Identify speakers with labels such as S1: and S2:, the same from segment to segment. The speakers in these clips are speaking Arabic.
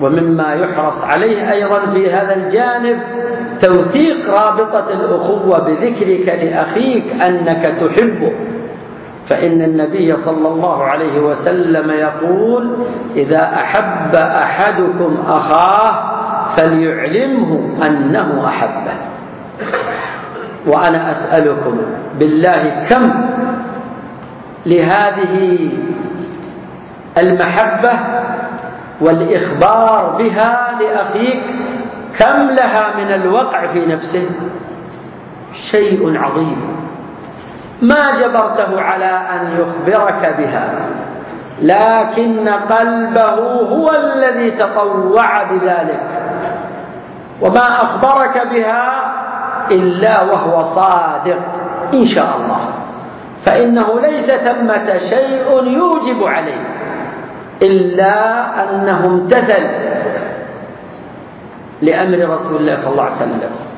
S1: ومما يحرص عليه أيضا في هذا الجانب توثيق رابطة الأخوة بذكرك لأخيك أنك تحبه، فإن النبي صلى الله عليه وسلم يقول: إذا أحب أحدكم أخاه فليعلمه أنه أحبه. وأنا أسألكم بالله، كم لهذه المحبة والإخبار بها لأخيك، كم لها من الوقع في نفسه؟ شيء عظيم. ما جبرته على أن يخبرك بها، لكن قلبه هو الذي تطوع بذلك، وما أخبرك بها إلا وهو صادق إن شاء الله، فإنه ليس ثمة شيء يوجب عليه إلا أنه امتثل لأمر رسول الله صلى الله عليه وسلم.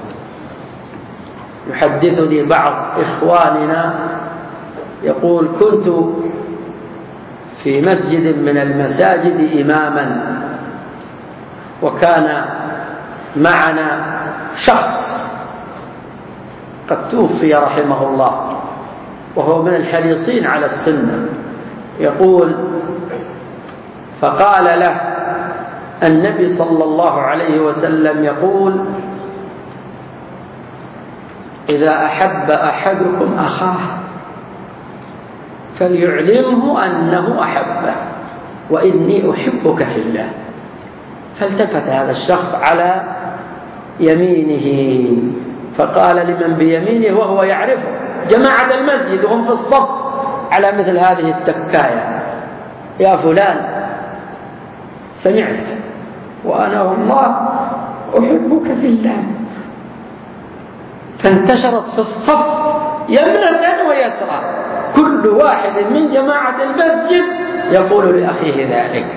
S1: يحدثني بعض إخواننا يقول: كنت في مسجد من المساجد إماما، وكان معنا شخص قد توفي رحمه الله، وهو من الحريصين على السنة. يقول: فقال له النبي صلى الله عليه وسلم يقول: إذا أحب أحدكم أخاه فليعلمه أنه أحبه وإني أحبك في الله. فالتفت هذا الشخص على يمينه فقال لمن بيمينه وهو يعرفه، جماعة المسجد وهم في الصف على مثل هذه التكاية: يا فلان، سمعت وأنا والله أحبك في الله. فانتشرت في الصف يمنة ويسرى، كل واحد من جماعة المسجد يقول لأخيه ذلك.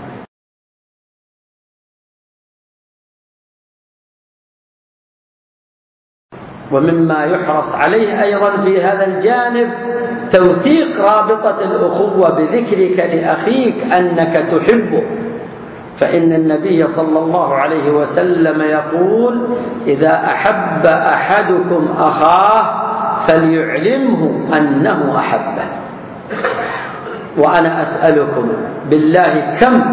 S1: ومما يحرص عليه أيضا في هذا الجانب توثيق رابطة الأخوة بذكرك لأخيك أنك تحبه، فإن النبي صلى الله عليه وسلم يقول: إذا أحب أحدكم أخاه فليعلمه أنه أحبه. وأنا أسألكم بالله، كم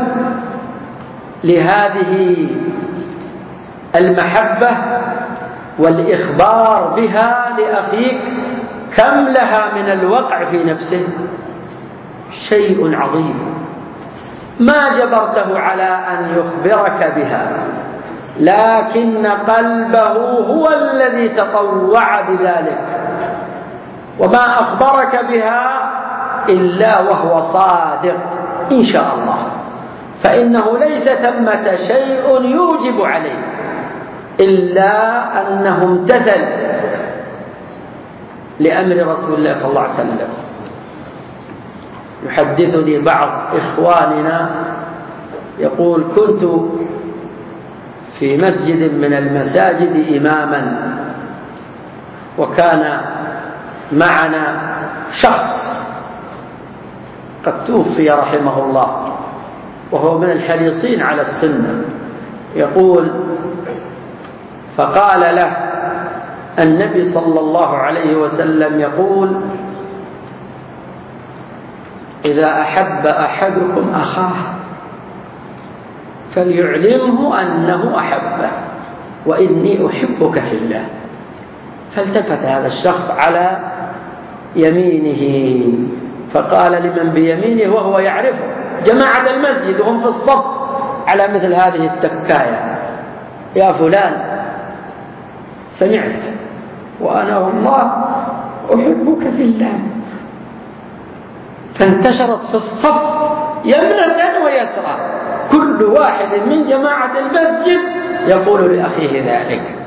S1: لهذه المحبة والإخبار بها لأخيك، كم لها من الوقع في نفسه؟ شيء عظيم. ما جبرته على أن يخبرك بها، لكن قلبه هو الذي تطوع بذلك، وما أخبرك بها إلا وهو صادق إن شاء الله، فإنه ليس ثمة شيء يوجب عليه إلا أنه امتثل لأمر رسول الله صلى الله عليه وسلم. يحدثني بعض إخواننا يقول: كنت في مسجد من المساجد إماما، وكان معنا شخص قد توفي رحمه الله، وهو من الحريصين على السنة. يقول: فقال له النبي صلى الله عليه وسلم يقول: إذا أحب أحدكم أخاه فليعلمه أنه أحبه وإني أحبك في الله. فالتفت هذا الشخص على يمينه فقال لمن بيمينه وهو يعرفه، جماعة المسجد وهم في الصف على مثل هذه التكاية: يا فلان، سمعت وأنا والله أحبك في الله. فانتشرت في الصف يمنة ويسرى، كل واحد من جماعة المسجد يقول لأخيه ذلك.